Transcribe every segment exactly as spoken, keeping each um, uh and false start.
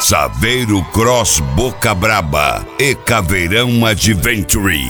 Saveiro Cross Boca Braba e Caveirão Adventure.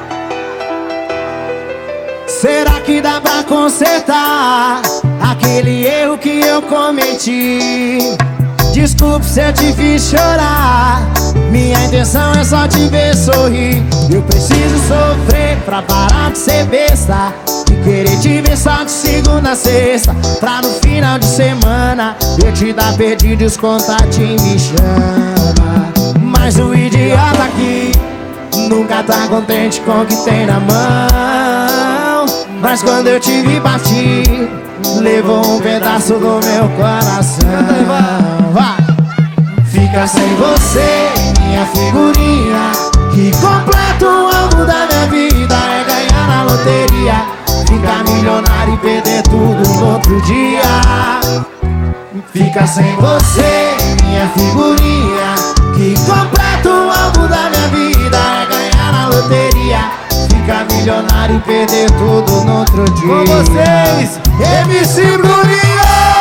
Será que dá pra consertar aquele erro que eu cometi? Desculpe se eu te fiz chorar, minha intenção é só te ver sorrir. Eu preciso sofrer pra parar de ser besta, de querer te ver só de segunda a sexta, pra no final de semana eu te dar perdido e os contatinhos me chama. Mas o idiota aqui nunca tá contente com o que tem na mão. Mas quando eu te vi partir, levou um pedaço do meu coração. Fica sem você, minha figurinha, que completa o alvo da minha vida é ganhar na loteria, ficar milionário e perder tudo no outro dia. Fica sem você, minha figurinha, que completa o alvo da minha vida é ganhar na loteria, ficar milionário e perder tudo no outro dia. Com vocês, M C Bruninho!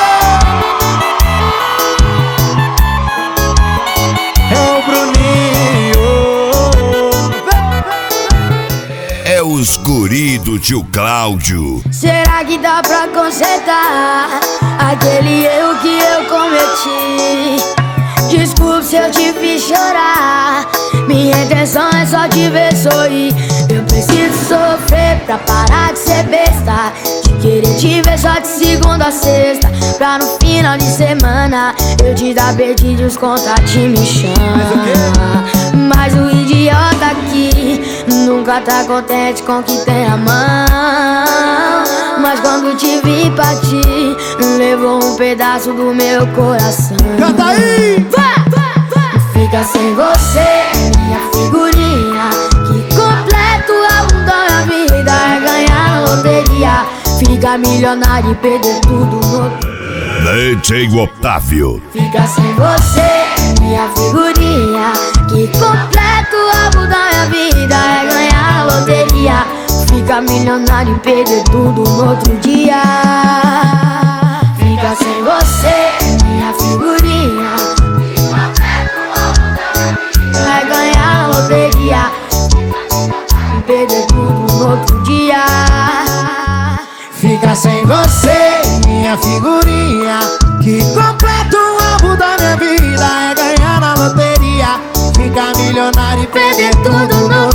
Os guri do tio Cláudio. Será que dá pra consertar aquele erro que eu cometi? Desculpe se eu te fiz chorar, minha intenção é só te ver sorrir. Eu preciso sofrer pra parar de ser besta, de querer te ver só de segunda a sexta, pra no final de semana eu te dar perdido e os contatinhos me chama. Mas o idiota aqui nunca tá contente com o que tem na mão. Mas quando te vi partir, levou um pedaço do meu coração. Canta aí! Vá, vá, vá. Fica sem você, minha figurinha, que completa o alvo da minha vida é ganhar na loteria, ficar milionário e perder tudo no... D J Otávio. Fica sem você, minha figurinha, que completa o alvo da minha vida é ganhar na loteria, ficar milionário e perder tudo no outro dia. Fica sem você, minha figurinha, que completa o alvo da minha vida é ganhar na loteria, e perder tudo no outro dia. Fica sem você, minha figurinha, que completa o alvo da minha vida é ganhar na loteria, ficar milionário e perder tudo no